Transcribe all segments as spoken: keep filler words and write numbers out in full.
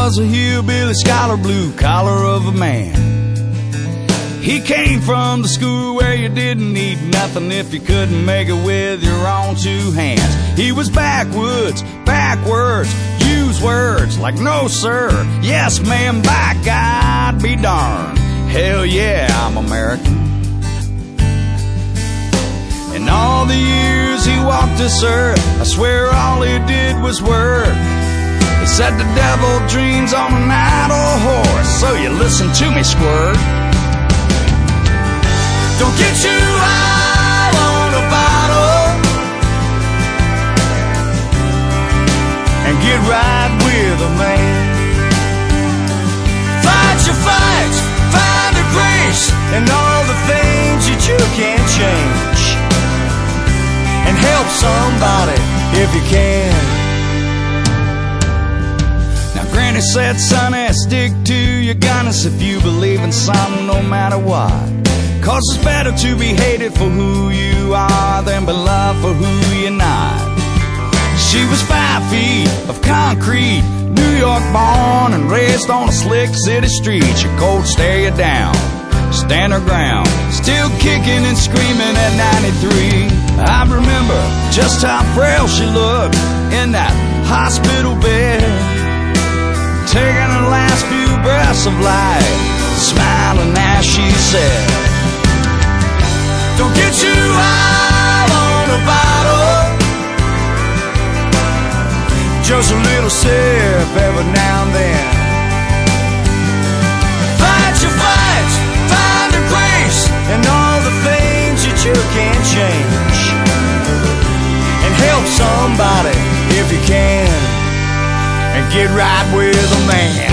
was a hillbilly scholar, blue collar of a man. He came from the school where you didn't need nothing if you couldn't make it with your own two hands. He was backwoods, backwards, use words like no sir, yes ma'am, by God be darned. Hell yeah, I'm American. In all the years he walked this earth, I swear all he did was work. He said the devil dreams on an idle horse, so you listen to me, squirt. Don't get you high on a bottle and get right with a man. Fight your fights, find a grace in all the things that you can't change, and help somebody if you can. Now Granny said, sonny, stick to your gunness if you believe in something no matter what. Cause it's better to be hated for who you are than be loved for who you're not. She was five feet of concrete, New York born and raised on a slick city street. She cold stare you down, stand her ground, still kicking and screaming at ninety-three. I remember just how frail she looked in that hospital bed, taking her last few breaths of life, smiling as she said, don't get you high on a bottle, just a little sip every now and then. Fight your fights, find a grace in all the things that you can't change, and help somebody if you can, and get right with a man.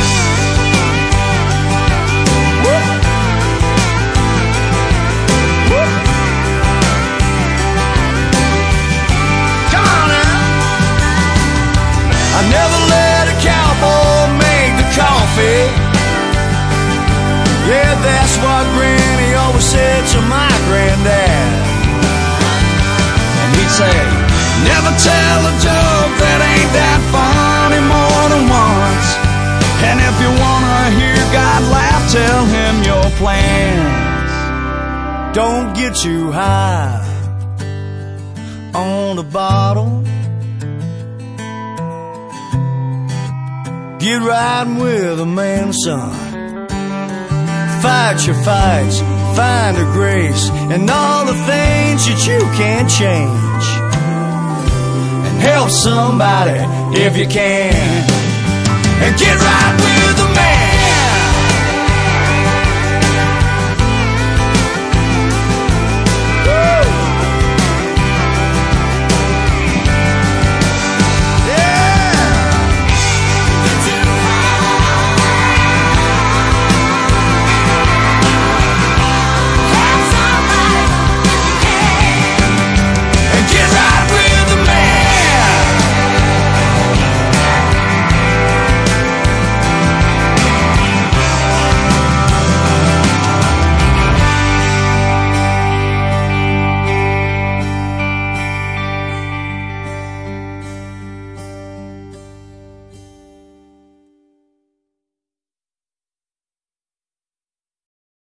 I never let a cowboy make the coffee. Yeah, that's what Granny always said to my granddad. And he'd say, never tell a joke that ain't that funny more than once. And if you wanna hear God laugh, tell him your plans don't get you high on a bottle. Get riding with a man, son. Fight your fights, find a grace in all the things that you can't change, and help somebody if you can, and get right with